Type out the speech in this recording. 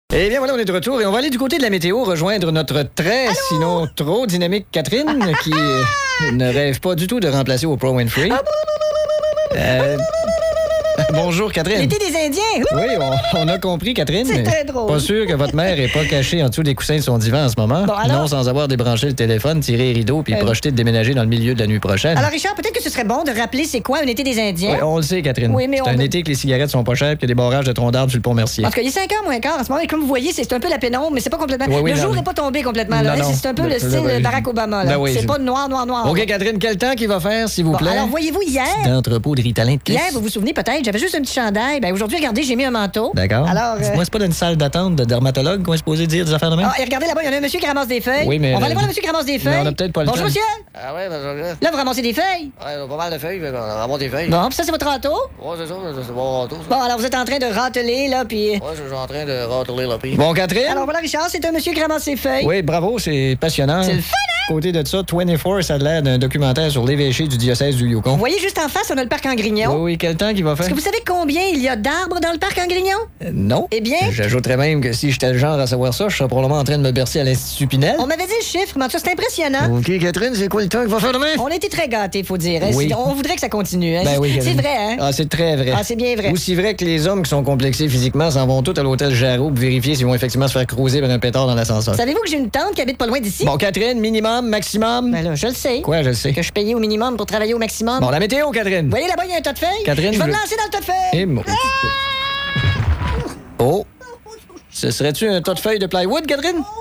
Eh bien, voilà, on est de retour et on va aller du côté de la météo rejoindre notre sinon trop dynamique Catherine qui ne rêve pas du tout de remplacer Oprah Winfrey. Bonjour, Catherine. L'été des Indiens. Oui, on a compris, Catherine. C'est mais très drôle. Pas sûr que votre mère est pas cachée en dessous des coussins de son divan en ce moment. Bon, alors? Non, sans avoir débranché le téléphone, tiré les rideaux puis projeté de déménager dans le milieu de la nuit prochaine. Alors, Richard, peut-être que ce serait bon de rappeler c'est quoi un été des Indiens. Oui, on le sait, Catherine. Oui, mais c'est on un veut- été que les cigarettes sont pas chères et qu'il y a des barrages de troncs d'arbres sur le pont Mercier. En tout cas, il est 5h moins quart en ce moment. Et comme vous voyez, c'est un peu la pénombre, mais c'est pas complètement. Oui, le jour non. n'est pas tombé complètement. Là, Non, hein. non. C'est un peu le style Barack Obama. Là. Ben oui, c'est c'est- pas noir. OK, Catherine, quel temps qu'il va faire, s'il vous Bon, plaît? alors, voyez-vous, hier, D'entrepôt de Ritalin de hier, Clis. vous vous souvenez peut-être, j'avais juste un petit chandail. Ben, aujourd'hui, regardez, j'ai mis un manteau. D'accord. Alors, Dites-moi, c'est pas dans une salle d'attente de dermatologue qu'on est supposé dire des affaires de même? Ah, et regardez là-bas, il y en a un monsieur qui ramasse des feuilles. Oui, mais On va le- aller voir le monsieur qui ramasse des Mais feuilles. on a peut-être pas le Bonjour, temps. monsieur. Ah ouais, Là, vous ramassez des feuilles. pas mal de feuilles, on ramasse des feuilles. Bon, puis ça, c'est votre râteau. Ouais, c'est ça, c'est bon râteau. Bon, alors, vous êtes en train de râteler, là, puis. Ouais, je suis en train de râteler le prix. Bon, Catherine? Alors, voilà, Richard, c'est un monsieur qui ramasse ses feuilles. Oui, bravo, c'est passionnant. C'est le fun, hein? Côté de ça, 24, ça a l'air d'un documentaire sur l'évêché du diocèse du Yukon. Vous voyez juste en face, on a le parc en Grignon. Oui, quel temps qu'il va faire? Est-ce que vous savez combien il y a d'arbres dans le parc en Grignon? Non. Eh bien, J'ajouterais même que si j'étais le genre à savoir ça, je serais probablement en train de me bercer à l'Institut Pinel. on m'avait dit le chiffre, mais en tout cas, c'est impressionnant. OK, Catherine, c'est quoi le temps qu'il va faire demain? On a été très gâtés, faut dire. hein. Oui. On voudrait que ça continue. Hein. Ben oui, c'est Catherine. vrai, hein? Ah, c'est très vrai. Ah, c'est bien vrai. Aussi vrai que les hommes qui sont complexés physiquement s'en vont tous à l'hôtel Jarreau pour vérifier s'ils vont effectivement se faire creuser par un pétard dans l'ascenseur. Savez-vous que j'ai une tante qui habite pas loin d'ici? Bon, Catherine, minimum, maximum. Ben là, je le sais. Quoi, je le sais. Que je payais au minimum pour travailler au maximum. Bon, la météo, Catherine. Vous voyez là-bas, il y a un tas de feuilles? Catherine, je vais je- me lancer dans le tas de feuilles. Eh, mon- Oh! Ce serait-tu un tas de feuilles de plywood, Catherine?